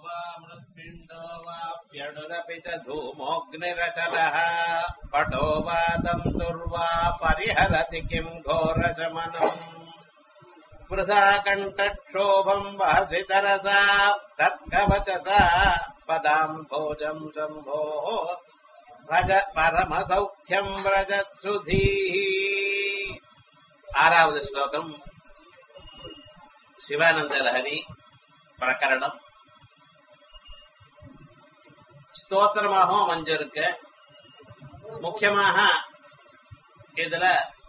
वा मृत्पिण्डो वाप्यणुरपि च धूमोऽग्निरचलः पटो वा तन्तुर्वा परिहरति किम् घोरशमनम् वृथा कण्ठक्षोभम् वहसि तरसा तर्कवचसा पदाम् भोजम् शम्भोः भज परमसौख्यम् व्रजत्सुधीः। ஆறாவது ஸ்லோகம் சிவானந்த லஹரி பிரகரணம். ஸ்தோத்திரமாகவும் அமைஞ்சிருக்கு. முக்கியமாக இதுல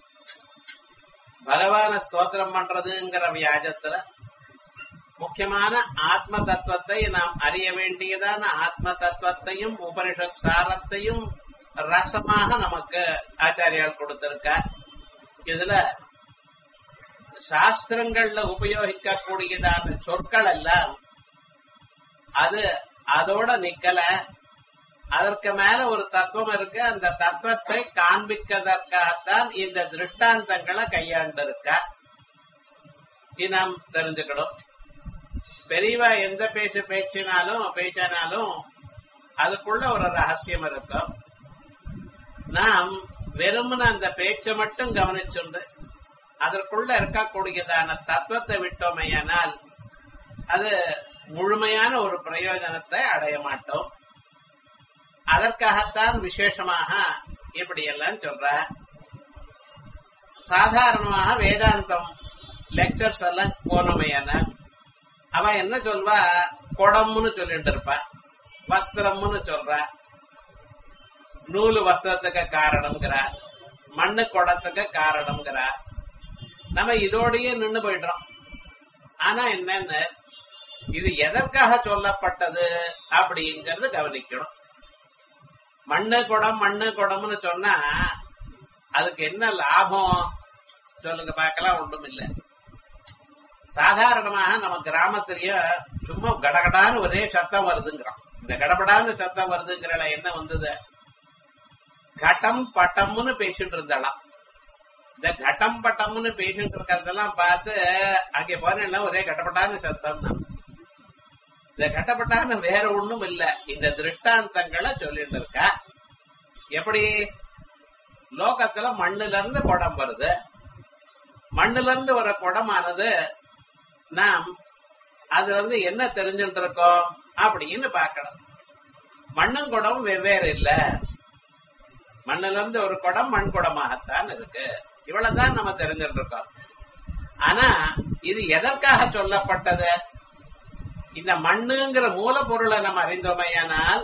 பகவான ஸ்தோத்திரம் பண்றதுங்கிற வியாஜத்துல முக்கியமான ஆத்ம தத்துவத்தை நாம் அறிய வேண்டியதான ஆத்ம தத்துவத்தையும் உபனிஷத் சாரத்தையும் ரசமாக நமக்கு ஆச்சாரியால் கொடுத்திருக்கார். இதுல சாஸ்திரங்கள்ல உபயோகிக்கக்கூடியதான சொற்கள் எல்லாம் அது அதோட நிக்கல, அதற்கு மேல ஒரு தத்துவம் இருக்கு. அந்த தத்துவத்தை காண்பிப்பதற்காகத்தான் இந்த திருஷ்டாந்தங்களை கையாண்டிருக்க. இது நாம் தெரிஞ்சுக்கணும். பெரியவா எந்த பேச்சினாலும் அதுக்குள்ள ஒரு ரகசியம் இருக்கும். நாம் வெறுமன அந்த பேச்சை மட்டும் கவனிச்சுண்டு அதற்குள்ள இருக்கக்கூடியதான தத்துவத்தை விட்டோமையானால் அது முழுமையான ஒரு பிரயோஜனத்தை அடைய மாட்டோம். அதற்காகத்தான் விசேஷமாக இப்படியெல்லாம் சொல்ற. சாதாரணமாக வேதாந்தம் லெக்சர்ஸ் எல்லாம் போனோமையானால் அவ என்ன சொல்வா, குடம்னு சொல்லிட்டு இருப்பா, வஸ்திரம்னு சொல்ற, நூலு வஸ்திரத்துக்கு காரணம்ங்கிறா, மண்ணு குடத்துக்கு காரணம்ங்கிறா. நம்ம இதோடயே நின்று போயிடுறோம். ஆனா என்னன்னு இது எதற்காக சொல்லப்பட்டது அப்படிங்கறது கவனிக்கணும். மண்ணு குடம்னு சொன்னா அதுக்கு என்ன லாபம் சொல்லுங்க பார்க்கலாம். ஒன்றும் இல்லை. சாதாரணமாக நம்ம கிராமத்திலேயே சும்மா கடகடான்னு ஒரே சத்தம் வருதுங்கிறோம். இந்த கடபடான்னு சத்தம் வருதுங்கிற என்ன வந்தது, கட்டம் பட்டம்னு பேசிட்டு இருந்தாலாம். இந்த கட்டம் பட்டம்னு பேசிட்டு இருக்கிறதெல்லாம் பார்த்து அங்கே போனா ஒரே கட்டப்பட்டான்னு சத்தம் தான். இந்த கட்டப்பட்டான்னு வேற ஒண்ணும் இல்ல, இந்த திருஷ்டாந்தங்களை சொல்லிட்டு இருக்க. எப்படி லோகத்துல மண்ணுல இருந்து குடம் வருது, மண்ணுல இருந்து வர குடமானது நாம் அதுல இருந்து என்ன தெரிஞ்சுட்டு இருக்கோம் அப்படின்னு பாக்கணும். மண்ணும் குடம் வெவ்வேறு இல்ல. மண்ணுல இருந்து ஒரு குடம் மண் குடமாகத்தான் இருக்கு. இவ்வளவுதான் நம்ம தெரிஞ்சுட்டு இருக்கோம். ஆனா இது எதற்காக சொல்லப்பட்டது? இந்த மண்ணுங்கிற மூலப்பொருளை நம்ம அறிந்தோமையானால்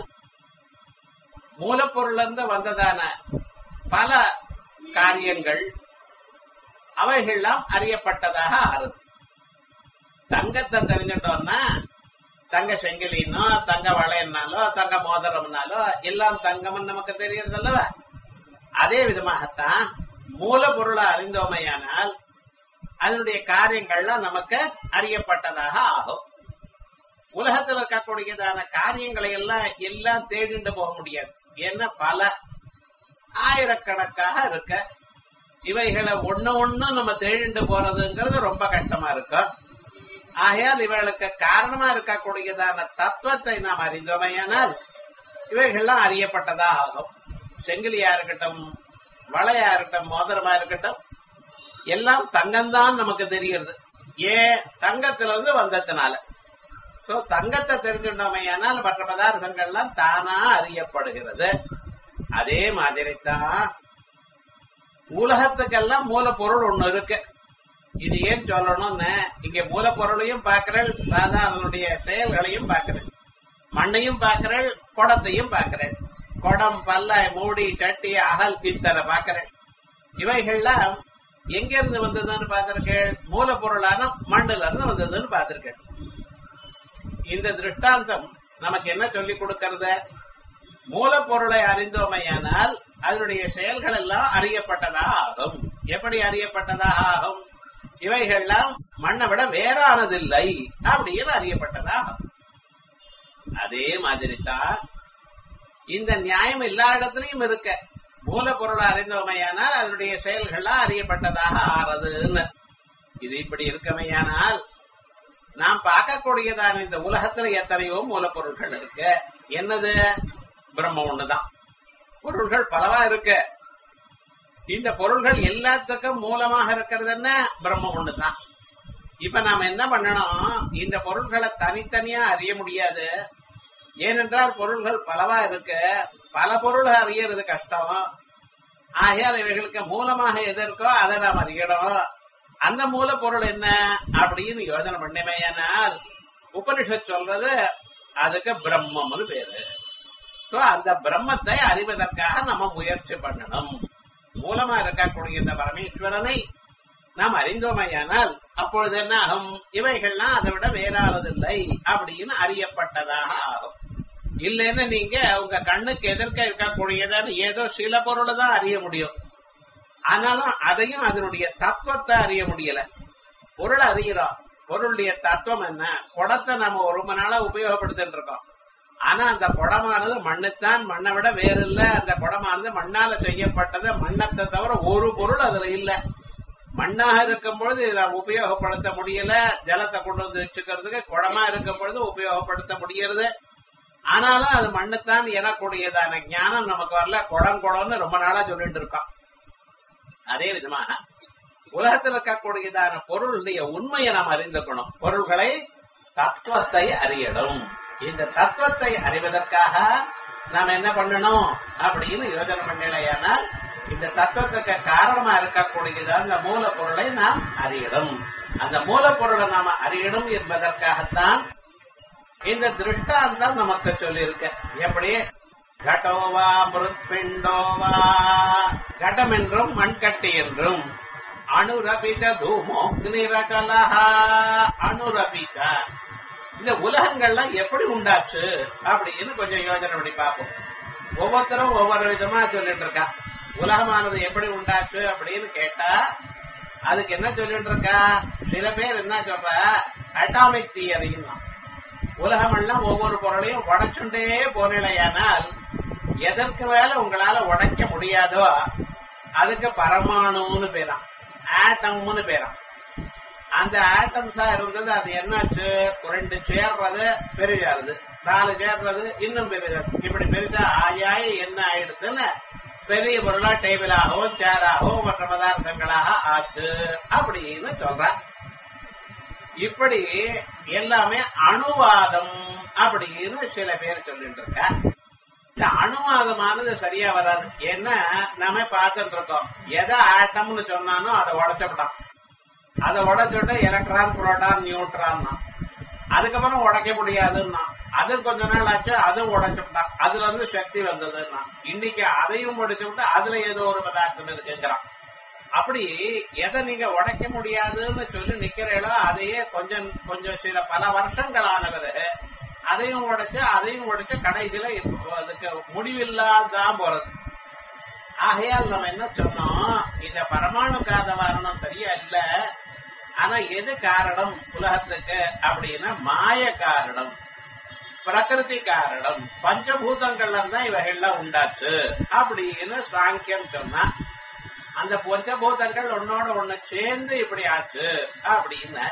மூலப்பொருள் இருந்து வந்ததான பல காரியங்கள் அவைகள்லாம் அறியப்பட்டதாக ஆறுது. தங்கத்தை தெரிஞ்சிட்டோம்னா தங்க செங்கிலினோ தங்க வளையனாலோ தங்க மோதிரம்னாலோ எல்லாம் தங்கம்னு நமக்கு தெரியறது அல்லவா? அதே விதமாகத்தான் மூலப்பொருளை அறிந்தோமையானால் அதனுடைய காரியங்கள்லாம் நமக்கு அறியப்பட்டதாக ஆகும். உலகத்தில் இருக்கக்கூடியதான காரியங்களை எல்லாம் தேடிண்டு போக முடியாது. ஏன்னா பல ஆயிரக்கணக்காக இருக்க. இவைகளை ஒண்ணு நம்ம தேடிண்டு போறதுங்கிறது ரொம்ப கஷ்டமா இருக்கும். ஆகையால் இவர்களுக்கு காரணமா இருக்கக்கூடியதான தத்துவத்தை நாம் அறிந்தோமையானால் இவைகள்லாம் அறியப்பட்டதா ஆகும். செங்கிலியா இருக்கட்டும், வளையா இருக்கட்டும், மோதிரமா இருக்கட்டும், எல்லாம் தங்கம்தான் நமக்கு தெரிகிறது. ஏன்? தங்கத்திலிருந்து வந்ததுனால. தங்கத்தை தெரிஞ்சுட்டோமையானால் மற்ற பதார்த்தங்கள்லாம் தானா அறியப்படுகிறது. அதே மாதிரி தான் உலகத்துக்கெல்லாம் மூலப்பொருள் ஒண்ணு இருக்கு. இது ஏன் சொல்லணும்னு இங்க மூலப்பொருளையும் பார்க்கிறேன், சாதாரணனுடைய செயல்களையும் பார்க்கிறேன், மண்ணையும் பார்க்கிறேன், குடத்தையும் பார்க்கிறேன். குடம், பல்லாய், மூடி, சட்டி, அகல், பித்தரை பார்க்கிறேன். இவைகள்லாம் எங்க இருந்து வந்ததுன்னு பார்த்திருக்கேன்? மூலப்பொருளான மண்ணுல இருந்து வந்ததுன்னு பார்த்திருக்கேன். இந்த திருஷ்டாந்தம் நமக்கு என்ன சொல்லிக் கொடுக்கிறது? மூலப்பொருளை அறிந்தோமையானால் அதனுடைய செயல்கள் எல்லாம் அறியப்பட்டதாக ஆகும். எப்படி அறியப்பட்டதாக ஆகும்? இவைகள்லாம் மண்ணை விட வேறானதில்லை அப்படின்னு அறியப்பட்டதாக. அதே மாதிரி தான் இந்த நியாயம் எல்லா இடத்துலயும் இருக்க. மூலப்பொருளை அறிந்தோமையானால் அதனுடைய செயல்கள்லாம் அறியப்பட்டதாக ஆறதுன்னு. இது இப்படி இருக்கமையானால் நாம் பார்க்கக்கூடியதான இந்த உலகத்துல எத்தனையோ மூலப்பொருட்கள் இருக்கு. என்னது? பிரம்ம ஒண்ணுதான். பொருள்கள் பலவா இருக்கு. இந்த பொருள்கள் எல்லாத்துக்கும் மூலமாக இருக்கிறது என்ன? பிரம்ம ஒண்ணுதான். இப்ப நாம என்ன பண்ணணும்? இந்த பொருள்களை தனித்தனியா அறிய முடியாது. ஏனென்றால் பொருள்கள் பலவா இருக்கு. பல பொருள் அறியறது கஷ்டம். ஆகையால் இவைகளுக்கு மூலமாக எது இருக்கோ அதை நாம் அறியணும். அந்த மூலப்பொருள் என்ன அப்படின்னு யோசனை பண்ணமேயானால் உபனிஷத் சொல்றது அதுக்கு பிரம்மம்னு பேரு. அந்த பிரம்மத்தை அறிவதற்காக நம்ம முயற்சி பண்ணணும். மூலமா இருக்கக்கூடிய இந்த பரமேஸ்வரனை நாம் அறிந்தோமையானால் அப்பொழுது என்ன ஆகும்? இவைகள்லாம் அதை விட வேறானதில்லை அப்படின்னு அறியப்பட்டதாக ஆகும். இல்லைன்னு நீங்க உங்க கண்ணுக்கு எதிர்க்க இருக்கக்கூடியதான ஏதோ சில பொருளை தான் அறிய முடியும். ஆனாலும் அதையும் அதனுடைய தத்துவத்தை அறிய முடியல. பொருள் அறிகிறோம், பொருளுடைய தத்துவம் என்ன? குடத்தை நம்ம ரொம்ப நாளா உபயோகப்படுத்திட்டு இருக்கோம். ஆனா அந்த குடமானது மண்ணுத்தான், மண்ணை விட வேறு இல்ல. அந்த குடமானது மண்ணால செய்யப்பட்டது. மண்ணத்தை தவிர ஒரு பொருள் அதுல இல்ல. மண்ணாக இருக்கும் பொழுது இதை உபயோகப்படுத்த முடியல. ஜலத்தை கொண்டு வந்து வச்சுக்கிறதுக்கு குடமா இருக்கும் பொழுது உபயோகப்படுத்த முடியறது. ஆனாலும் அது மண்ணுத்தான் எனக்கூடியதான ஞானம் நமக்கு வரல. குடம்னு ரொம்ப நாளா சொல்லிட்டு இருக்கோம். அதே விதமாக உலகத்தில் இருக்கக்கூடியதான பொருளுடைய உண்மையை நாம் அறிந்துக்கணும். பொருள்களை தத்துவத்தை அறியணும். இந்த தத்துவத்தை அறிவதற்காக நாம் என்ன பண்ணணும் அப்படின்னு யோசனை பண்ணலையானால் இந்த தத்துவத்துக்கு காரணமா இருக்கக்கூடியதான அந்த மூலப்பொருளை நாம் அறியணும். அந்த மூலப்பொருளை நாம அறியணும் என்பதற்காகத்தான் இந்த திருஷ்டாந்தம் நமக்கு சொல்லியிருக்க. எப்படி? கடோவா மிருத்பிண்டோவா, கடம் என்றும் மண்கட்டி என்றும், அனுரபித தூமோக்னிரகலஹா, அனுரபித இந்த உலகங்கள்லாம் எப்படி உண்டாச்சு அப்படின்னு கொஞ்சம் யோசனை பண்ணி பார்ப்போம். ஒவ்வொருத்தரும் ஒவ்வொரு விதமா சொல்லிட்டு இருக்கா. உலகமானது எப்படி உண்டாச்சு அப்படின்னு கேட்டா அதுக்கு என்ன சொல்லிட்டு இருக்கா? சில பேர் என்ன சொல்ற? அட்டாமிக் தியரின்னா உலகம் எல்லாம் ஒவ்வொரு பொருளையும் உடைச்சுட்டே போனிலையானால் எதற்கு மேல உங்களால உடைக்க முடியாதோ அதுக்கு பரமாணுன்னு பேராம், ஆட்டம்னு பேராம். அந்த ஆட்டம்ஸா இருந்தது அது என்னாச்சு? 2 சேர்றது பெரியாருது, 4 சேர்றது இன்னும் பெரியாது. இப்படி பெரிதா ஆயாய் என்ன ஆயிடுதுன்னு பெரிய பொருளா டேபிளாகவும் சேராகவும் மற்ற பதார்த்தங்களாக ஆச்சு அப்படின்னு சொல்ற. இப்படி எல்லாமே அணுவாதம் அப்படின்னு சில பேர் சொல்லிட்டு இருக்க. இந்த அணுவாதமானது சரியா வராது. ஏன்னா நாம பார்த்துட்டு இருக்கோம், எதை ஆட்டம்னு சொன்னானோ அதை உடைச்சப்பட்டான். அதை உடைச்சுட்டு எலக்ட்ரான், புரோட்டான், நியூட்ரான். அதுக்கப்புறம் உடைக்க முடியாதுன்னா அது கொஞ்ச நாள் ஆச்சு, அதுவும் உடைச்சுட்டான். அதுல இருந்து சக்தி வந்ததுன்னா இன்னைக்கு அதையும் உடைச்சு விட்டு அதுல ஏதோ ஒரு பதார்த்தம் இருக்குங்கிறான். அப்படி எதை நீங்க உடைக்க முடியாதுன்னு சொல்லி நிக்கிறீங்களோ அதையே கொஞ்சம் கொஞ்சம் சில பல வருஷங்களானவர் அதையும் உடைச்சு கடைசியில அதுக்கு முடிவில்லாதான் போறது. ஆகையால் நம்ம என்ன சொன்னோம்? இந்த பரமாணு காதவாரணம் சரியா இல்ல. ஆனா எது காரணம் உலகத்துக்கு அப்படின்னா மாய காரணம், பிரகிருதி காரணம், பஞ்சபூதங்கள்ல தான் இவைகள்லாம் உண்டாச்சு அப்படின்னு சாங்கியம் சொன்னா. அந்த பஞ்சபூதங்கள் ஒன்னோட ஒண்ணு சேர்ந்து இப்படி ஆச்சு அப்படின்னு.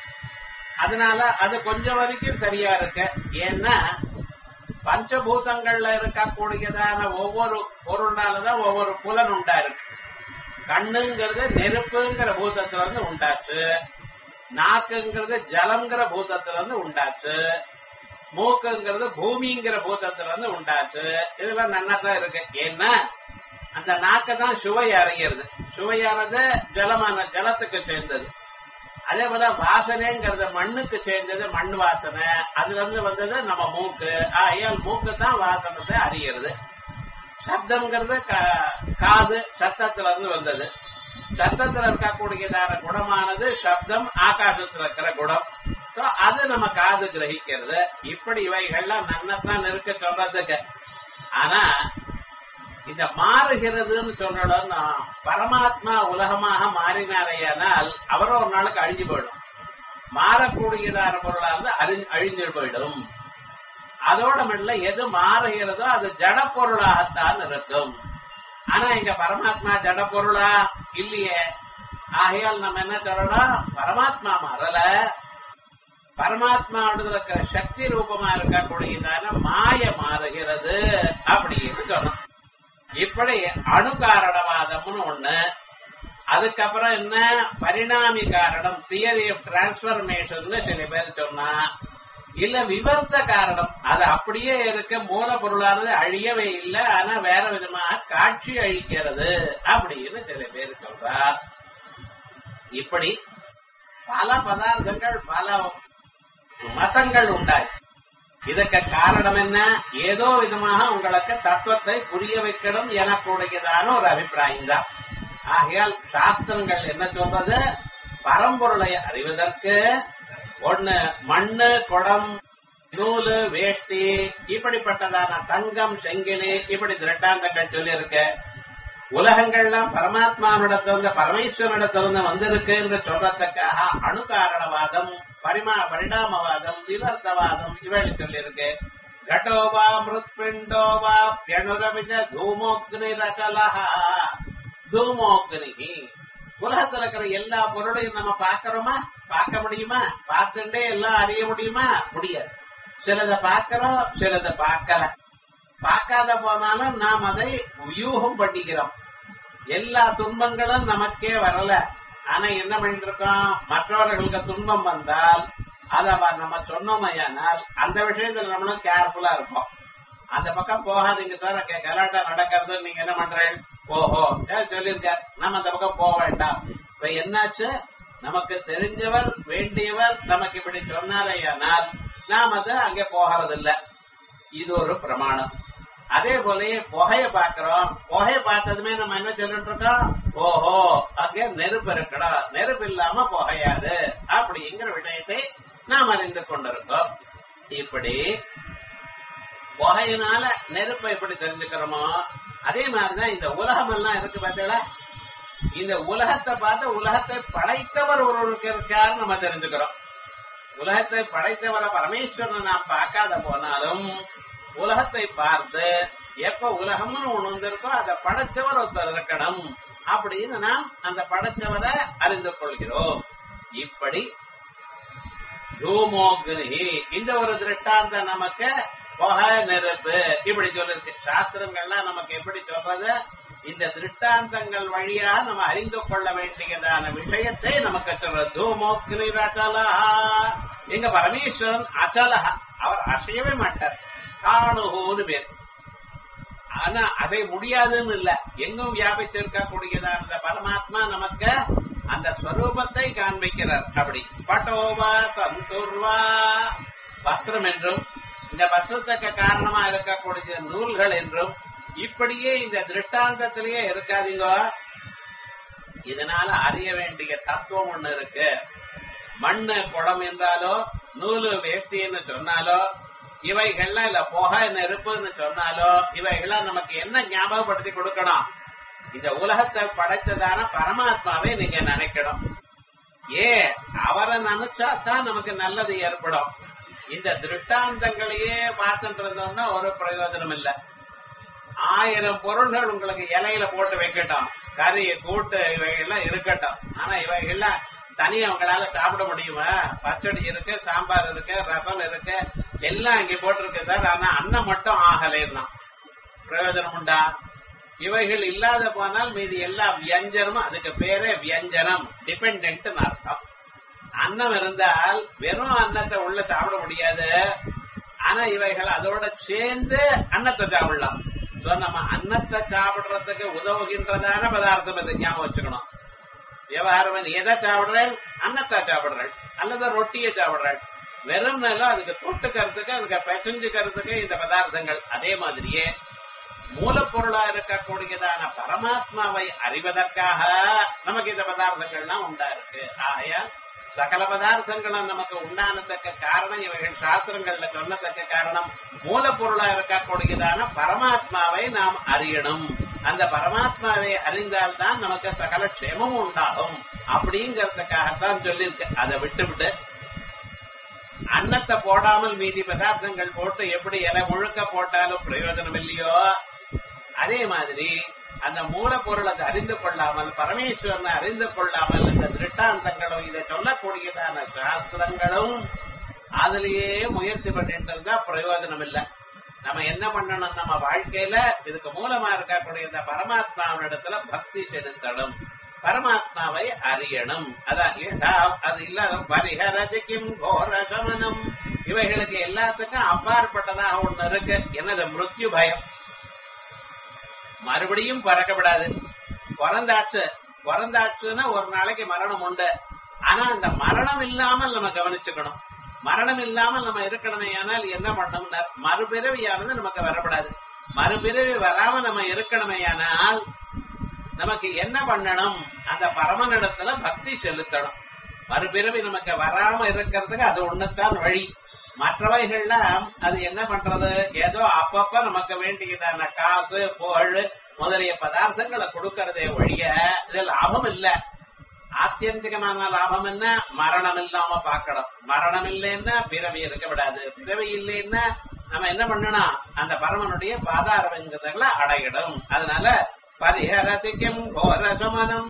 அதனால அது கொஞ்சம் வரைக்கும் சரியா இருக்கு. ஏன்னா பஞ்சபூதங்கள்ல இருக்கக்கூடியதான ஒவ்வொரு பொருளாலதான் ஒவ்வொரு புலன் உண்டா இருக்கு. கண்ணுங்கிறது நெருப்புங்கிற பூதத்துல இருந்து உண்டாச்சு, நாக்குங்கிறது ஜலம்ங்கிற பூதத்துல இருந்து உண்டாச்சு, மூக்குங்கிறது பூமிங்கிற பூதத்துல இருந்து உண்டாச்சு. இதெல்லாம் நன்னாதான் இருக்கு. ஏன்னா அந்த நாக்கு தான் சுவை அறிகிறது. சுவையானது ஜலத்துக்கு சேர்ந்தது. அதே போல வாசனைங்கிறது மண்ணுக்கு சேர்ந்தது, மண் வாசனை. அதுல இருந்து வந்தது நம்ம மூக்கு. ஆகையால் மூக்கு தான் வாசனத்தை அறிகிறது. சப்தம்ங்கிறது காது, சத்தத்துல இருந்து வந்தது. சத்தத்துல இருக்கக்கூடியதான குணமானது சப்தம், ஆகாசத்துல இருக்கிற குணம். அது நம்ம காது கிரகிக்கிறது. இப்படி இவைகள்லாம் நன்னத்தான் இருக்க சொல்றதுக்கு. ஆனா இந்த மாறுகிறதுன்னு சொல்றோம்னா பரமாத்மா உலகமாக மாறினாரையானால் அவரும் ஒரு நாளுக்கு அழிஞ்சு போயிடும். மாறக்கூடியதான பொருளா இருந்து அழிஞ்சு போயிடும். அதோட மட்டும் எது மாறுகிறதோ அது ஜட பொருளாகத்தான் இருக்கும். ஆனா இங்க பரமாத்மா ஜட பொருளா இல்லையே. ஆகையால் நம்ம என்ன சொல்லணும்? பரமாத்மா மாறல, பரமாத்மாவோட இருக்கிற சக்தி ரூபமா இருக்கக்கூடியதான மாய மாறுகிறது அப்படின்னு சொன்னோம். இப்படி அணுகாரணவாதம்னு ஒண்ணு, அதுக்கப்புறம் என்ன பரிணாமி காரணம் தியரி ஆஃப் டிரான்ஸ்பர்மேஷன் சில பேர் சொன்னா, இல்ல விவர்த்த காரணம் அது அப்படியே இருக்க மூலப்பொருளானது அழியவே இல்லை, ஆனா வேற விதமாக காட்சி அழிக்கிறது அப்படின்னு சில பேர் சொல்றார். இப்படி பல பதார்த்தங்கள் பல மதங்கள் உண்டாய். இதற்கு காரணம் என்ன? ஏதோ விதமாக உங்களுக்கு தத்துவத்தை புரிய வைக்கணும் எனக்கூடியதான ஒரு அபிப்பிராயம் தான். ஆகையால் சாஸ்திரங்கள் என்ன சொல்றது? பரம்பொருளை அறிவதற்கு ஒண்ணு மண்ணு, குடம், நூலு, வேஷ்டி, இப்படிப்பட்டதான தங்கம், செங்கிலி, இப்படி திரட்டாந்தங்கள் சொல்லி இருக்கு. உலகங்கள்லாம் பரமாத்மானிடத்திலிருந்து பரமேஸ்வரனிடத்திலிருந்து வந்திருக்கு என்று சொல்றதுக்காக அணுகாரணவாதம், பரிணாமவாதம், விவர்த்தவாதம் இவைகள் சொல்லியிருக்கு. கடோவா மிருத்பிண்டோவா பியணுரவிஜ தூமோக்னி ரச்சலஹா தூமோக்னிகி. உலகத்துல இருக்கிற எல்லா பொருளையும் நம்ம பார்க்கிறோமா? பார்க்க முடியுமா? பார்த்துட்டே எல்லாம் அறிய முடியுமா? முடியாது. சிலதை பார்க்கிறோம், சிலதை பார்க்கல. பார்க்காத போனாலும் நாம் அதை வியூகம் பண்ணிக்கிறோம். எல்லா துன்பங்களும் நமக்கே வரல, ஆனா என்ன பண்ணிட்டு இருக்கோம்? மற்றவர்களுக்கு துன்பம் வந்தால் அதை நம்ம சொன்னோமையானால் அந்த விஷயத்துல நம்மளும் கேர்ஃபுல்லா இருப்போம். அந்த பக்கம் போகாதீங்க சார், அங்க கலாட்டா நடக்கிறது, நீங்க என்ன பண்றேன்? ஓஹோ சொல்லியிருக்கார், நம்ம அந்த பக்கம் போக வேண்டாம். இப்ப என்னாச்சு? நமக்கு தெரிஞ்சவர் வேண்டியவர் நமக்கு இப்படி சொன்னாரையானால் நாம் அதை அங்கே போகிறது இல்ல. இது ஒரு பிரமாணம். அதே போலயே புகைய பாக்கிறோம், புகைய பார்த்ததுமே நம்ம என்ன சொல்லிட்டு இருக்கோம்? ஓஹோ அங்கே நெருப்பு இருக்கணும், நெருப்பு இல்லாம புகையாது அப்படிங்கிற விஷயத்தை நாம் அறிந்து கொண்டிருக்கோம். இப்படி புகையினால நெருப்பை எப்படி தெரிஞ்சுக்கிறோமோ அதே மாதிரிதான் இந்த உலகம் எல்லாம் இருக்கு பார்த்தீங்களா? இந்த உலகத்தை பார்த்து உலகத்தை படைத்தவர் ஒருவருக்கு இருக்காரு நம்ம தெரிஞ்சுக்கிறோம். உலகத்தை படைத்தவரை பரமேஸ்வரன் நாம் பார்க்காத போனாலும் உலகத்தை பார்த்து எப்ப உலகம்னு ஒண்ணு வந்திருக்கோ அதை படைச்சவர் ஒருத்தர் இருக்கணும் அப்படின்னு நாம் அந்த படைச்சவரை அறிந்து கொள்கிறோம். இப்படி தூமோக்னி இந்த ஒரு திருஷ்டாந்த நமக்கு புகை, நெருப்பு இப்படி சொல்லிருக்கு. சாஸ்திரங்கள்லாம் நமக்கு எப்படி சொல்றது? இந்த திருஷ்டாந்தங்கள் வழியா நம்ம அறிந்து கொள்ள வேண்டியதான விஷயத்தை நமக்கு சொல்றது. தூமோக்னி அச்சலஹா. எங்க பரமேஸ்வரன் அச்சலஹா, அவர் அசையவே மாட்டார். ஸ்தாணுன்னு பேர். ஆனா அசைய முடியாதுன்னு இல்ல, எங்கும் வியாபித்து இருக்கக்கூடியதான அந்த பரமாத்மா நமக்கு அந்த ஸ்வரூபத்தை காண்பிக்கிறார். அப்படி பட்டோவா தந்துர்வா வஸ்திரம் என்றும் இந்த வஸ்திரத்துக்கு காரணமா இருக்கக்கூடிய நூல்கள் என்றும் இப்படியே இந்த திருஷ்டாந்தத்திலேயே இருக்காதீங்க. இதனால அறிய வேண்டிய தத்துவம் ஒண்ணு இருக்கு. மண்ணு குடம் என்றாலோ நூலு வேஷ்டின்னு சொன்னாலோ இவைகள்லாம் இல்ல புகை நெருப்புன்னு சொன்னாலோ இவைகள்லாம் நமக்கு என்ன ஞாபகப்படுத்தி கொடுக்கணும்? இந்த உலகத்தை படைத்ததான பரமாத்மாவை நீங்க நினைக்கணும். அவரை நினைச்சாதான் நமக்கு நல்லது ஏற்படும். இந்த திருஷ்டாந்தங்களையே பார்த்துட்டு இருந்தோம்னா ஒரு பிரயோஜனம் இல்ல. 1000 பொருள்கள் உங்களுக்கு இலையில போட்டு வைக்கட்டும், கறி கூட்டு இவைகள்லாம் இருக்கட்டும், ஆனா இவைகள்லாம் தனியா உங்களால சாப்பிட முடியுமா? பச்சடி இருக்கு, சாம்பார் இருக்கு, ரசம் இருக்கு, எல்லாம் இங்க போட்டிருக்கு சார், ஆனா அன்னம் மட்டும் ஆகலைன்னா பிரயோஜனம் உண்டா? இவைகள் இல்லாத போனால் மீதி எல்லா வியஞ்சனமும், அதுக்கு பேரே வியஞ்சனம், டிபெண்டன்ட் அர்த்தம். அன்னம் இருந்தால் வெறும் அன்னத்தை உள்ள சாப்பிட முடியாது, ஆனா இவைகள் அதோட சேர்ந்து அன்னத்தை சாப்பிடலாம். நம்ம அன்னத்தை சாப்பிடுறதுக்கு உதவுகின்றதான பதார்த்தம் இது, ஞாபகம் வச்சுக்கணும். விவகாரம் எதை சாப்பிடுறாள்? அன்னத்தை சாப்பிடுறாள் அல்லது ரொட்டியை சாப்பிடுறாள். வெறும் நிலம் அதுக்கு தொட்டுக்கிறதுக்கு, அதுக்கு பெசஞ்சுக்கிறதுக்கு இந்த பதார்த்தங்கள். அதே மாதிரியே மூலப்பொருளா இருக்கக்கூடியதான பரமாத்மாவை அறிவதற்காக நமக்கு இந்த பதார்த்தங்கள்லாம் உண்டா இருக்கு. ஆகையால் சகல பதார்த்தங்களும் நமக்கு உண்டானதுக்கு காரணம் இவைகள் சாஸ்திரங்கள்ல சொன்னதற்கு காரணம் மூலப்பொருளா இருக்கக்கூடியதான பரமாத்மாவை நாம் அறியணும். அந்த பரமாத்மாவை அறிந்தால்தான் நமக்கு சகல க்ஷேமமும் உண்டாகும் அப்படிங்கறதுக்காகத்தான் சொல்லியிருக்கு. அதை விட்டுவிட்டு அன்னத்தை போடாமல் மீதி பதார்த்தங்கள் போட்டு எப்படி இலை முழுக்க போட்டாலும் பிரயோஜனம் இல்லையோ, அதே மாதிரி அந்த மூலப்பொருளை அறிந்து கொள்ளாமல், பரமேஸ்வரனை அறிந்து கொள்ளாமல் இந்த திருஷ்டாந்தங்களும் இதை சொல்லக்கூடியதான சாஸ்திரங்களும் அதுலயே முயற்சி பண்ணிட்டு இருந்தா பிரயோஜனம் இல்லை. நம்ம என்ன பண்ணணும், நம்ம வாழ்க்கையில இதுக்கு மூலமா இருக்கக்கூடிய இந்த பரமாத்மாவினிடத்துல பக்தி செலுத்தணும், பரமாத்மாவை அறியணும். அதான் அது இல்லாத பரிஹரதிக்கும் கோர சமனம். இவைகளுக்கு எல்லாத்துக்கும் அப்பாற்பட்டதாக ஒண்ணு இருக்கு, என்னது மிருத்யு பயம். மறுபடியும் பிறக்கப்படாது. பிறந்தாச்சுன்னா ஒரு நாளைக்கு மரணம் உண்டு. ஆனா அந்த மரணம் இல்லாமல் நம்ம கவனிச்சுக்கணும். மரணம் இல்லாமல் நம்ம இருக்கணுமே. ஆனால் என்ன பண்ணணும்னா மறுபிறவியானது நமக்கு வரப்படாது. மறுபிறவி வராம நம்ம இருக்கணுமே. ஆனால் நமக்கு என்ன பண்ணணும், அந்த பரமனிடத்துல பக்தி செலுத்தணும். மறுபிறவி நமக்கு வராம இருக்கிறதுக்கு அது ஒண்ணுத்தான் வழி. மற்றவைகள்லாம் அது என்ன பண்றது, ஏதோ அப்பப்ப நமக்கு வேண்டியதான காசு புகழ் முதலிய பதார்த்தங்களை கொடுக்கறதே ஒழிய இது லாபம் இல்ல. ஆத்தியந்திகமான லாபம் என்ன, மரணம் இல்லாம பார்க்கணும். மரணம் இல்லைன்னா பிறவி இருக்க விடாது. பிறவி இல்லைன்னா நம்ம என்ன பண்ணணும், அந்த பரமனுடைய பாதாரங்களை அடையிடும். அதனால பரிஹரதிக்கும் கோரசமனம்.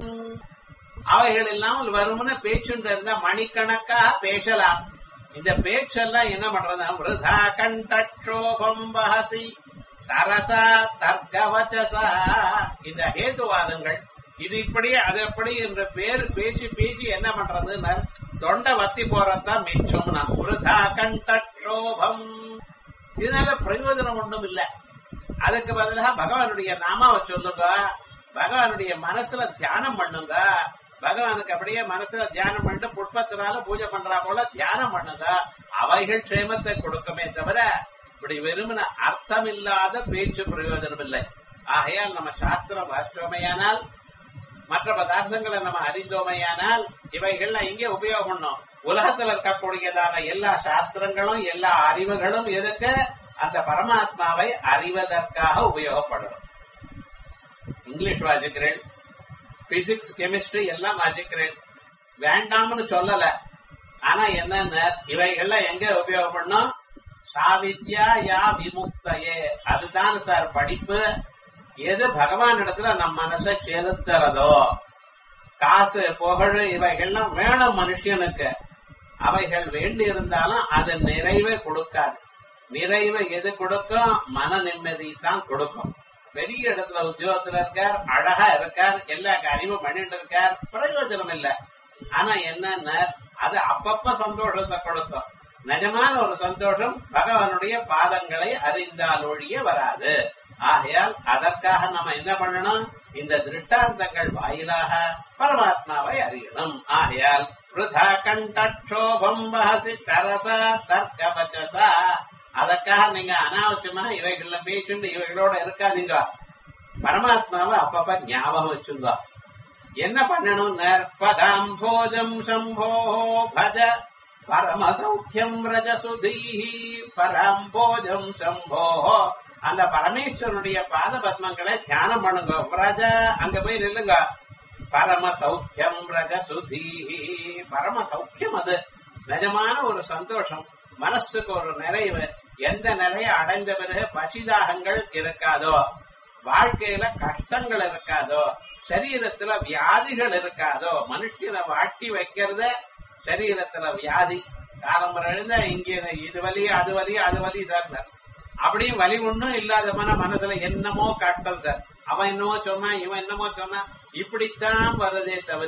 அவைகள் இல்லாமல் வரும்னு பேச்சுண்டு இருந்தா மணிக்கணக்காக பேசலாம். இந்த பேச்செல்லாம் என்ன பண்றது, விருதா கண்டோபம் வஹசி தரசா தர்க்கவச்சசா. இந்த ஹேதுவாதங்கள் இது இப்படி அது எப்படி என்ற பேர் பேச்சு பேச்சு என்ன பண்றதுன்னு தொண்டை வத்தி போறதான் மிச்சம்னா விருதா கண்டோபம். இதனால பிரயோஜனம் ஒன்றும் இல்லை. அதுக்கு பதிலாக பகவானுடைய நாமாவை சொல்லுங்க, பகவானுடைய மனசுல தியானம் பண்ணுங்க. பகவானுக்கு அப்படியே மனசுல தியானம் பண்ணிட்டு புஷ்பத்தினால பூஜை பண்றா போல தியானம் பண்ணுங்க. அவைகள் க்ஷேமத்தை கொடுக்குமே தவிர இப்படி வெறுமன அர்த்தம் இல்லாத பேச்சு பிரயோஜனம் இல்லை. ஆகையால் நம்ம சாஸ்திரம் வாசித்தோமையானால், மற்ற பதார்த்தங்களை நம்ம அறிந்தோமையானால் இவைகள்லாம் இங்கே உபயோகம் பண்ணும். உலகத்தில் இருக்கக்கூடியதான எல்லா சாஸ்திரங்களும் எல்லா அறிவுகளும் எதுக்கு, அந்த பரமாத்மாவை அறிவதற்காக உபயோகப்படணும். இங்கிலீஷ் வாசிக்கிறேன், பிசிக்ஸ் கெமிஸ்ட்ரி எல்லாம் வாசிக்கிறேன், வேண்டாம்னு சொல்லல. ஆனா என்னன்னு இவைகள்லாம் எங்க உபயோகப்படணும், சாவித்யா யா விமுக்தையே. அதுதான் சார் படிப்பு. எது பகவான் இடத்துல நம் மனசை செலுத்துறதோ, காசு புகழ் இவைகள்லாம் வேணும் மனுஷனுக்கு. அவைகள் வேண்டி இருந்தாலும் அது நிறைவை கொடுக்காது. நிறைவை எது கொடுக்கும், மன நிம்மதி தான் கொடுக்கும். பெரிய இடத்துல உத்தியோகத்துல இருக்கார், அழகா இருக்கார், எல்லா காரியமும் பண்ணிட்டு இருக்கார், பிரயோஜனம் இல்லை. ஆனா என்னன்னா அது அப்பப்ப சந்தோஷத்தை கொடுக்கும். நிஜமான ஒரு சந்தோஷம் பகவானுடைய பாதங்களை அறிந்தால் ஒழிய வராது. ஆகையால் அதற்காக நம்ம என்ன பண்ணணும், இந்த திருஷ்டாந்தங்கள் வாயிலாக பரமாத்மாவை அறியணும். ஆகையால் விருதா கண்டோபம் வஹசி தரசா தர்க்கவச்சசா. அதற்காக நீங்க அனாவசியமா இவைகள்ல பேசுண்டு இவைகளோட இருக்காதீங்க. பரமாத்மாவை அப்பப்ப ஞாபகம் வச்சுங்க. என்ன பண்ணணும், பதாம் போஜம் சம்போ பஜ பரம சௌக்கியம் ரஜசுதீஹி. பராம் போஜம் சம்போ, அந்த பரமேஸ்வரனுடைய பாத பத்மங்களை தியானம் பண்ணுங்க. பிரஜ அங்க போய் நில்லுங்க. பரம சௌக்கியம் ரஜசுதீஹி. பரம சௌக்கியம் அது நிஜமான ஒரு சந்தோஷம், மனசுக்கு ஒரு நிறைவு. எந்த நிலையை அடைந்த பிறகு பசிதாகங்கள் இருக்காதோ, வாழ்க்கையில கஷ்டங்கள் இருக்காதோ, சரீரத்துல வியாதிகள் இருக்காதோ. மனுஷனை வாட்டி வைக்கிறத சரீரத்துல வியாதி. காலம்பரம் எழுந்த இங்க இது வலி அது வலி அது வலி சார். அப்படியும் வலி ஒண்ணும் இல்லாதமான மனசுல என்னமோ காட்டம் சார். அவன் என்னமோ சொன்னா, இவன் என்னமோ சொன்னா, இப்படித்தான் வருதே தவிர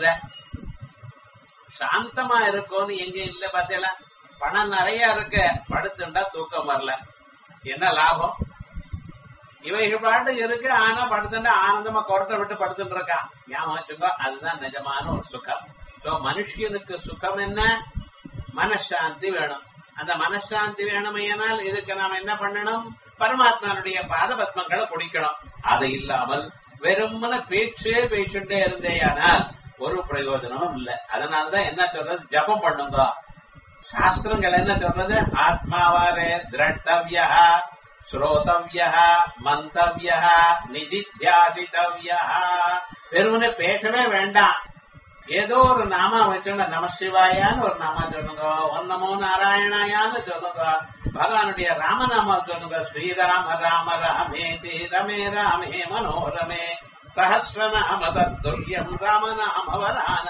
சாந்தமா இருக்கும்னு எங்க இல்ல. பாத்தீங்களா, பணம் நிறைய இருக்கு, படுத்துண்டா தூக்கம் வரல, என்ன லாபம்? இவைகள் பாட்டு இருக்கு, ஆனா படுத்துட்டா ஆனந்தமா கொரட்டை விட்டு படுத்துட்டு இருக்கான். ஞாபகம் வச்சுக்கோ, அதுதான் நிஜமான ஒரு சுகம். மனுஷனுக்கு சுகம் என்ன, மனசாந்தி வேணும். அந்த மனசாந்தி வேணுமையானால் இதுக்கு நாம என்ன பண்ணணும், பரமாத்மானுடைய பாத பத்மங்களை குடிக்கணும். அது இல்லாமல் வெறுமன பேச்சே பேசிட்டே இருந்தேயானால் ஒரு பிரயோஜனமும் இல்லை. அதனாலதான் என்ன சொல்றது, ஜபம் பண்ணுங்க. சாஸ்திரங்கள் என்ன சொல்றது, ஆத்மாவாரே திரட்டவ்யா ஸ்ரோதவ்யா மந்தவ்யா நிதித்தியாசிதவ்யா. வெறுமனே பேசவே வேண்டாம். ஏதோ ஒரு நாமா வச்சோங்க, நம சிவாயான்னு ஒரு நாமா சொல்லுங்க, ஓம் நமோ நாராயணாயான்னு சொல்லுங்க, பகவானுடைய ராமநாமா சொல்லுங்க, ஸ்ரீராம ராம ராமேதி ரமே ராமே மனோரமே சஹஸ்ரநாம தத்துல்யம் ராமநாம வரானனே.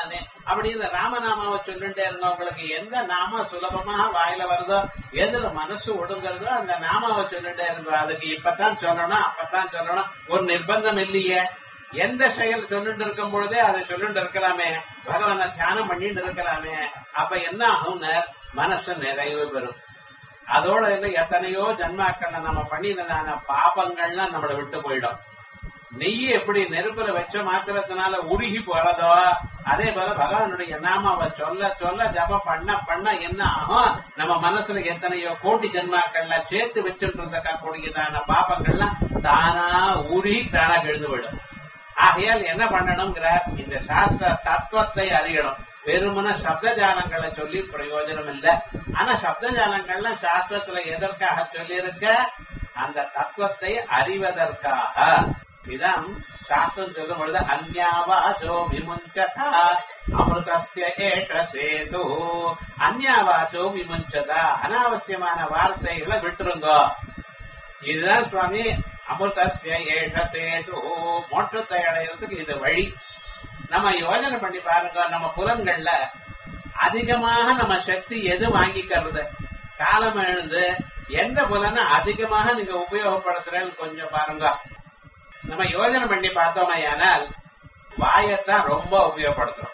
அப்படின்னு ராமநாமாவை சொல்லிட்டே இருங்க. உங்களுக்கு எந்த நாம சுலபமாக வாயில வருதோ, எதுல மனசு ஒடுங்கிறதோ அந்த நாமாவை சொல்லிட்டே இருங்க. அதுக்கு இப்பதான் சொல்லணும் அப்பதான் சொல்லணும் ஒரு நிர்பந்தம் இல்லையே. எந்த செயல் சொல்லிட்டு இருக்கும் பொழுதே அதை சொல்லிட்டு இருக்கலாமே, பகவான தியானம் பண்ணிட்டு இருக்கலாமே. அப்ப என்ன ஆகும்னு மனசு நிறைவு பெறும். அதோட இல்ல எத்தனையோ ஜன்மாக்கள்ல நம்ம பண்ணினதான பாபங்கள்லாம் நம்மளை விட்டு போயிடும். நெய் எப்படி நெருப்புல வச்ச மாத்திரத்தினால உருகி போறதோ அதே போல பகவானுடைய நாமாவை சொல்ல சொல்ல ஜபம் பண்ண பண்ண என்ன ஆகும், நம்ம மனசுல எத்தனையோ கோடி ஜன்மாக்கள்ல சேர்த்து வச்சுட்டு இருந்தக்கூடியதான பாபங்கள்லாம் தானா உருகி தானா எழுந்து விடும். ஆகையால் என்ன பண்ணணும்ங்கிறார், இந்த சாஸ்திர தத்துவத்தை அறியணும். வெறுமன சப்த ஜானங்களை சொல்லி பிரயோஜனம் இல்லை. ஆனா சப்த ஜானங்கள்லாம் சாஸ்திரத்துல எதற்காக சொல்லியிருக்க, அந்த தத்துவத்தை அறிவதற்காக. இதான் சாஸ்திரம் சொல்லும் பொழுது அந்யாவாச்சோ விமுஞ்சதா அமிர்தஸ்ய ஏஷ சேது. அந்யாவாச்சோ விமுஞ்சதா, அனாவசியமான வார்த்தைகளை விட்டுருங்கோ. இதுதான் சுவாமி அமிர்தஸ்ய ஏஷ சேது, மோட்சத்தை அடைகிறதுக்கு இது வழி. நம்ம யோஜனை பண்ணி பாருங்க, நம்ம புலன்கள்ல அதிகமாக நம்ம சக்தி எது வாங்கிக்கிறது, காலம் எழுந்து எந்த புலனை அதிகமாக நீங்க உபயோகப்படுத்துறேன்னு கொஞ்சம் பாருங்க. நம்ம யோஜனை பண்ணி பார்த்தோமையானால் வாயத்தான் ரொம்ப உபயோகப்படுத்துறோம்.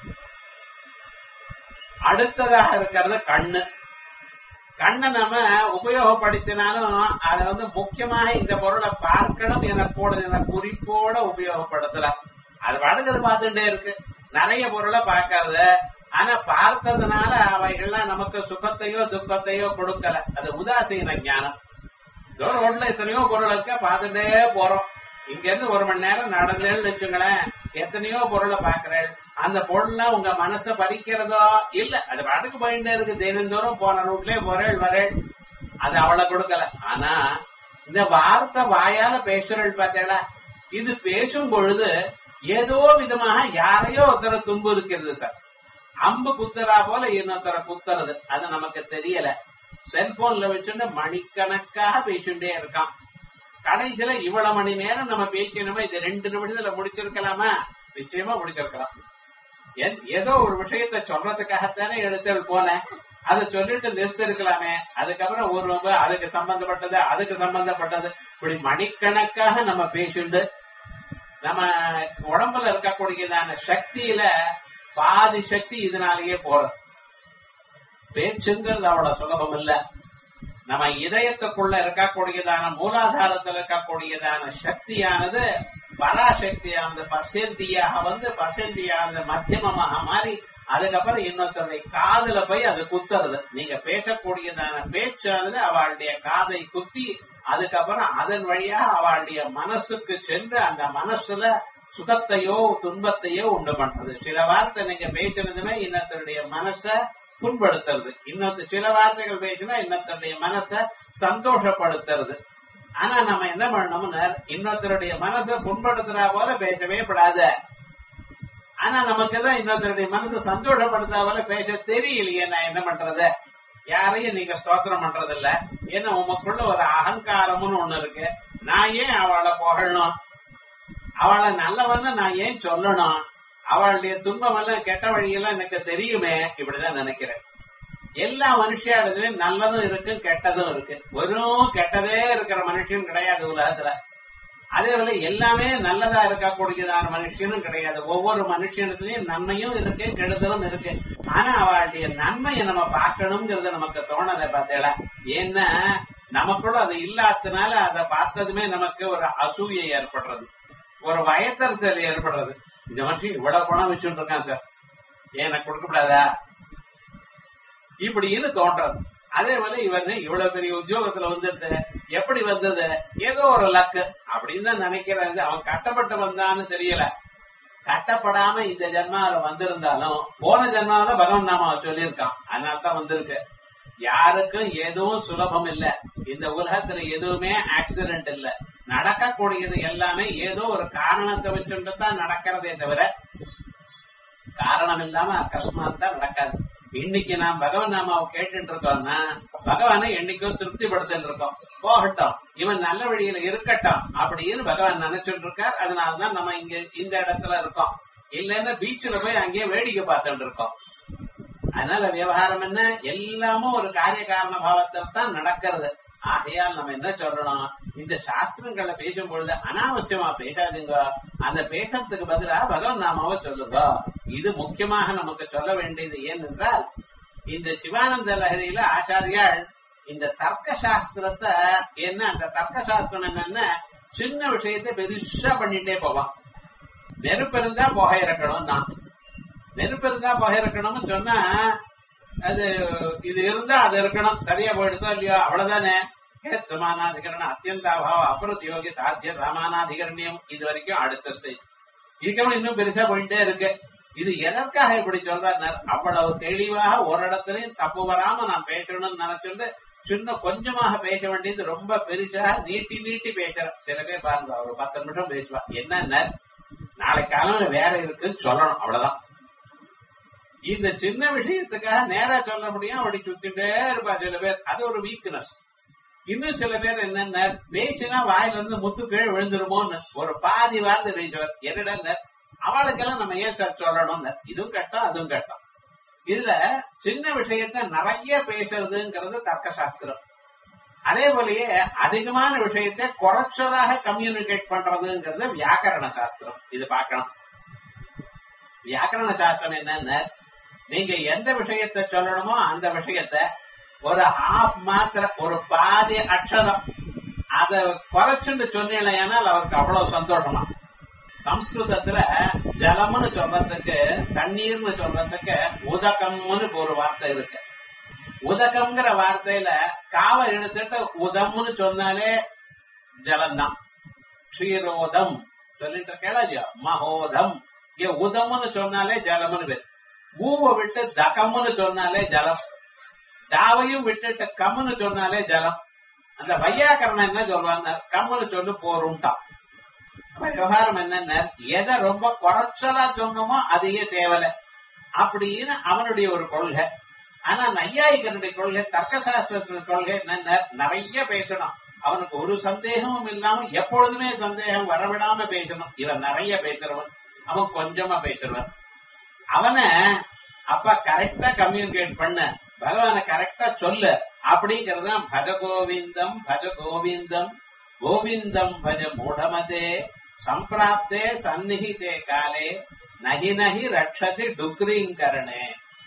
அடுத்ததாக இருக்கிறது கண்ணு. கண்ணை நம்ம உபயோகப்படுத்தினாலும் அதை முக்கியமாக இந்த பொருளை பார்க்கணும் என குறிப்போட உபயோகப்படுத்தலாம். அது வடக்குது பார்த்துட்டே இருக்கு, நிறைய பொருளை பார்க்கறது. ஆனா பார்த்ததுனால அவைகள்லாம் நமக்கு சுகத்தையோ துக்கத்தையோ கொடுக்கல. அது உதாசீன ஞானம். ரோட்ல எத்தனையோ பொருள் இருக்க பார்த்துட்டே போறோம். இங்க இருந்து 1 மணி நேரம் நடந்தேன்னு வச்சுங்களேன், எத்தனையோ பொருளை பாக்குறேன். அந்த பொருள்லாம் உங்க மனசை பறிக்கிறதோ இல்ல, அது பாட்டுக்கு போயிட்டே இருக்கு. தினந்தோறும் போன ரூட்லயே போறேள் வரேள், அது அவளை கொடுக்கல. ஆனா இந்த வார்த்தை வாயால பேசுறள் பார்த்தேளா, இது பேசும் பொழுது ஏதோ விதமாக யாரையோ ஒருத்தரை துன்பு இருக்கிறது சார். அம்பு குத்துறா போல இன்னொருத்தரை குத்துறது, அது நமக்கு தெரியல. செல்போன்ல வச்சுட்டு மணிக்கணக்காக பேசிட்டே இருக்கான். கடைசியில இவ்வளவு மணி நேரம் நம்ம பேசணுமா, இது 2 நிமிஷத்துல முடிச்சிருக்கலாமா? நிச்சயமா முடிச்சிருக்கலாம். ஏதோ ஒரு விஷயத்த சொல்றதுக்காகத்தானே எடுத்து போனேன், அதை சொல்லிட்டு நிறுத்தி இருக்கலாமே. அதுக்கப்புறம் ஒரு அதுக்கு சம்பந்தப்பட்டது இப்படி மணிக்கணக்காக நம்ம பேசிட்டு நம்ம உடம்புல இருக்கக்கூடியதான சக்தியில பாதி சக்தி இதனாலேயே போறது. பேச்சுங்கிறது அவ்வளவு சுலபம் இல்ல. நம்ம இதயத்துக்குள்ள இருக்கக்கூடியதான மூலாதாரத்தில் இருக்கக்கூடியதான சக்தியானது பராசக்தியானது பசந்தியானது மத்தியமமாக மாறி அதுக்கப்புறம் இன்னொருத்தருடைய காதுல போய் அது குத்துறது. நீங்க பேசக்கூடியதான பேச்சானது அவளுடைய காதை குத்தி அதுக்கப்புறம் அதன் வழியாக அவளுடைய மனசுக்கு சென்று அந்த மனசுல சுகத்தையோ துன்பத்தையோ உண்டு பண்றது. சில வார்த்தை நீங்க பேசுனதுமே இன்னொருத்தருடைய மனச புண்படுத்துறது, சில வார்த்தைகள் பேசினா இன்னொருத்தருடைய மனசை சந்தோஷப்படுத்துறது. ஆனா நம்ம என்ன பண்ணணும்னு, இன்னொருத்தருடைய மனசை புண்படுத்துறா போல பேசவே படாத. ஆனா நமக்குதான் இன்னொருத்தருடைய மனசை சந்தோஷப்படுத்தா போல பேச தெரியலையே. நான் என்ன பண்றது? யாரையும் நீங்க ஸ்தோத்திரம் பண்றது இல்ல. ஏன்னா உமக்குள்ள ஒரு அகங்காரம்னு ஒண்ணு இருக்கு. நான் ஏன் அவளை புகழணும்? அவளை நல்லவன்னு நான் ஏன் சொல்லணும்? அவளுடைய துன்பம் எல்லாம் கெட்ட வழியெல்லாம் எனக்கு தெரியுமே. இப்படிதான் நினைக்கிறேன். எல்லா மனுஷியாடுதுலயும் நல்லதும் இருக்கு கெட்டதும் இருக்கு. வெறும் கெட்டதே இருக்கிற மனுஷன் கிடையாது உலகத்துல. அதே போல எல்லாமே நல்லதா இருக்கக்கூடியதான மனுஷனும் கிடையாது. ஒவ்வொரு மனுஷனத்திலயும் நன்மையும் இருக்கு கெடுதலும் இருக்கு. ஆனா அவளுடைய நன்மையை நம்ம பார்க்கணுங்கிறது நமக்கு தோணலை பார்த்தேடா. ஏன்னா நமக்குள்ள அது இல்லாததுனால அதை பார்த்ததுமே நமக்கு ஒரு அசூயை ஏற்படுறது, ஒரு வயத்தறிச்சல் ஏற்படுறது. இந்த மனுஷன் இவ்வளவு பணம் வச்சுட்டு இருக்கான் சார், எனக்கு கொடுக்கப்படாதா இப்படின்னு தோன்றது. அதே போல இவன் இவ்வளவு பெரிய உத்தியோகத்துல வந்துட்டு எப்படி வந்தது? ஏதோ ஒரு லக்கு அப்படின்னு தான் நினைக்கிறேன். அவன் கட்டப்பட்டு வந்தான்னு தெரியல. கட்டப்படாம இந்த ஜென்மாவில வந்திருந்தாலும் போன ஜென்மாவில பகவான் நாமாவை சொல்லியிருக்கான், அதனால்தான் வந்திருக்கு. யாருக்கும் எதுவும் சுலபம் இல்ல. இந்த உலகத்துல எதுவுமே ஆக்சிடென்ட் இல்ல. நடக்கக்கூடியது எல்லாமே ஏதோ ஒரு காரணத்தை வச்சுட்டு தான் நடக்கிறதே தவிர காரணம் இல்லாம அக்கஸ்மாத் தான் நடக்காது. இன்னைக்கு நாம் பகவான் நாமாவை கேட்டுட்டு இருக்கோம்னா பகவானை என்னைக்கோ திருப்திப்படுத்திட்டு இருக்கோம். போகட்டும், இவன் நல்ல வழியில இருக்கட்டும் அப்படின்னு பகவான் நினைச்சுட்டு இருக்கார். அதனாலதான் நம்ம இங்க இந்த இடத்துல இருக்கோம். இல்லைன்னா பீச்சில் போய் அங்கேயே வேடிக்கை பார்த்துட்டு இருக்கோம். அதனால விவகாரம் என்ன, எல்லாமும் ஒரு காரிய காரண பாவத்தில் தான் நடக்கிறது. ஆகையால் நம்ம என்ன சொல்லணும், இந்த சாஸ்திரங்களை பேசும் பொழுது அனாவசியமா பேசாதீங்க, அந்த பேசுறதுக்கு பதிலா பகவன் நாமாவை சொல்லுங்க. இது முக்கியமாக நமக்கு சொல்ல வேண்டியது. ஏனென்றால் இந்த சிவானந்த லஹரியில ஆச்சாரியால் இந்த தர்க்க சாஸ்திரத்தை என்ன, அந்த தர்க்க சாஸ்திரம் என்னன்னா சின்ன விஷயத்தை பெருசா பண்ணிட்டே போவான். நெருப்பு இருந்தா புகை இறக்கணும், நான் நெருப்பு இருந்தா புகை இறக்கணும்னு சொன்னா அது இது இருந்தா அது இருக்கணும், சரியா போயிடுதோ இல்லையோ அவ்வளவுதானே. சமானாதிகரணம் அத்தியந்தாபாவ அப்ரத்யோகி சாத்திய சமானாதிகரணியம் இது வரைக்கும் அடுத்தது. இதுக்கப்புறம் இன்னும் பெருசா போயிட்டே இருக்கு. இது எதற்காக இப்படி சொல்றாரு, அவ்வளவு தெளிவாக ஒரு இடத்துலயும் தப்பு வராம நான் பேசணும்னு நினைச்சுட்டு சின்ன கொஞ்சமாக பேச வேண்டியது ரொம்ப பெருசாக நீட்டி நீட்டி பேசுறேன். சில பேர் பாருங்க ஒரு 10 நிமிஷம் பேசுவா, என்னன்னா நாளைக்கு காலம் வேற இருக்குன்னு சொல்லணும், அவ்வளவுதான். இந்த சின்ன விஷயத்துக்காக நேரா சொல்ல முடியும், அப்படி சுத்திட்டே இருப்பா சில பேர். அது ஒரு வீக்னஸ். இன்னும் சில பேர் என்னன்னா பேசினா வாயில இருந்து முத்து கீழே விழுந்துருமோன்னு ஒரு பாதி வார்த்தை பேசுவார். என்னடா அவளுக்கெல்லாம் நம்ம ஏன் சார் சொல்லணும்னு, இதுவும் கஷ்டம் அதுவும் கஷ்டம். இதுல சின்ன விஷயத்த நிறைய பேசுறதுங்கிறது தர்க்க சாஸ்திரம். அதே போலயே அதிகமான விஷயத்தை குறைச்சலாக கம்யூனிகேட் பண்றதுங்கிறது வியாக்கரண சாஸ்திரம். இது பார்க்கணும். வியாக்கரண சாஸ்திரம் என்னன்னா, நீங்க எந்த விஷயத்த சொல்லணுமோ அந்த விஷயத்த ஒரு ஹாஃப் மாத்திர, ஒரு பாதி அக்ஷரம் அத குறைச்சுட்டு சொன்னீங்கன்னா அவருக்கு அவ்வளவு சந்தோஷமா. சம்ஸ்கிருதத்துல ஜலம்னு சொல்றதுக்கு, தண்ணீர்னு சொல்றதுக்கு உதகம்னு ஒரு வார்த்தை இருக்கு. உதகம்ங்கிற வார்த்தையில காவை எடுத்துட்டு உதம்னு சொன்னாலே ஜலம்தான். க்ஷீரோதம் சொல்லிட்டு கேளாஜியா, மகோதம். உதம்னு சொன்னாலே ஜலம்னு பேர். ஊவை விட்டு தகம்னு சொன்னாலே ஜலம். தாவையும் விட்டுட்டு கம்முன்னு சொன்னாலே ஜலம். அந்த வையாக்கரணம் என்ன சொல்லுவாங்க, கம்முன்னு சொல்லு போரும்ட்டான். விவகாரம் என்னன்னா, எதை ரொம்ப குறைச்சலா சொன்னோமோ அதையே தேவலை அப்படின்னு அவனுடைய ஒரு கொள்கை. ஆனா நையாயிகனுடைய கொள்கை, தர்க்க சாஸ்திரத்தினுடைய கொள்கை என்னன்னா, நிறைய பேசணும். அவனுக்கு ஒரு சந்தேகமும் இல்லாம எப்பொழுதுமே சந்தேகம் வரவிடாம பேசணும். இவன் நிறைய பேசுறவன், அவன் கொஞ்சமா பேசுறவன். அவனை அப்ப கரெக்டா கம்யூனிகேட் பண்ண, பகவான கரெக்டா சொல்லு அப்படிங்கறத பஜ கோவிந்தம் பஜ கோவிந்தம் கோவிந்தம் பஜ மூடமதே சம்பிராப்தே சந்நிஹிதே காலே நகி நகி ரட்சதி டுக்ரீங்கரணே.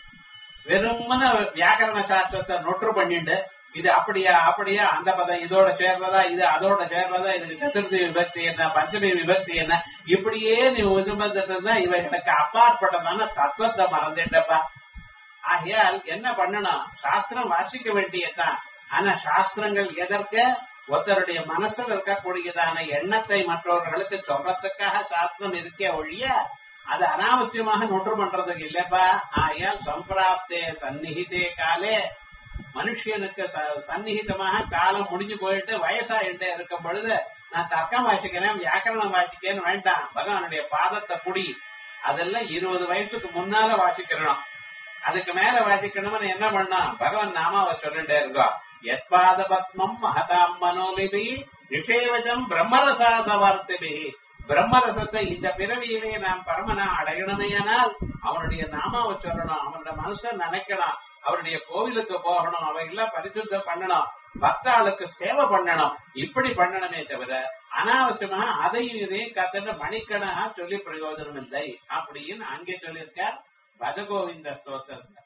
வெறுமன வியாக்கரண சாஸ்திரத்தை நொற்று பண்ணிட்டு இது அப்படியா அப்படியா, அந்த பதம் இதோட சேர்றதா, இது அதோட சேர்றதா, இதுக்கு சதுர்த்தி விபக்தி என்ன, பஞ்சமி விபக்தி என்ன, இப்படியே நீ உதுமதுதான் இவைகளுக்கு அப்பாற்பட்டதான தத்துவத்தை மறந்துட்டப்பா. ஆகையால் என்ன பண்ணணும், சாஸ்திரம் வாசிக்க வேண்டியதுதான். ஆனா சாஸ்திரங்கள் எதற்கு, ஒருத்தருடைய மனசுல இருக்கக்கூடியதான எண்ணத்தை மற்றவர்களுக்கு சொல்றதுக்காக சாஸ்திரம் இருக்கே ஒழிய அது அனாவசியமாக நொற்று பண்றதுக்கு இல்லப்பா. ஆகையால் சம்பிராப்தே சந்நிஹிதே காலே, மனுஷனுக்கு சந்நிஹிதமாக காலம் முடிஞ்சு போயிட்டு வயசாயிட்டே இருக்கும் பொழுது நான் தர்க்கம் வாசிக்கிறேன் வியாக்கரணம் வாசிக்கிறேன்னு வேண்டாம். பகவானுடைய பாதத்தை குடி. அதெல்லாம் 20 வயசுக்கு முன்னால வாசிக்கிறோம். அதுக்கு மேல வாசிக்கணும்னு என்ன பண்ணா, பகவான் நாமாவை சொல்லிட்டே இருக்கோம். எத்பாத பத்மம் மகதாம் மனோலிபி நிஷேவஜம் பிரம்மரசாச வார்த்தைபி. பிரம்மரசத்தை இந்த பிறவியிலே நாம் பரமனா அடையணுமேயானால் அவனுடைய நாமாவை சொல்லணும், அவனுடைய மனசை நினைக்கணும், அவருடைய கோவிலுக்கு போகணும், அவையெல்லாம் பரிசுத்தம் பண்ணணும், பக்தாளுக்கு சேவை பண்ணணும். இப்படி பண்ணணுமே தவிர அனாவசியமாக அதையும் இதையும் கத்துட்டு மணிக்கணக்காக சொல்லி பிரயோஜனம் இல்லை அப்படின்னு அங்கே சொல்லியிருக்கார் பஜகோவிந்த ஸ்தோத்திரத்துல.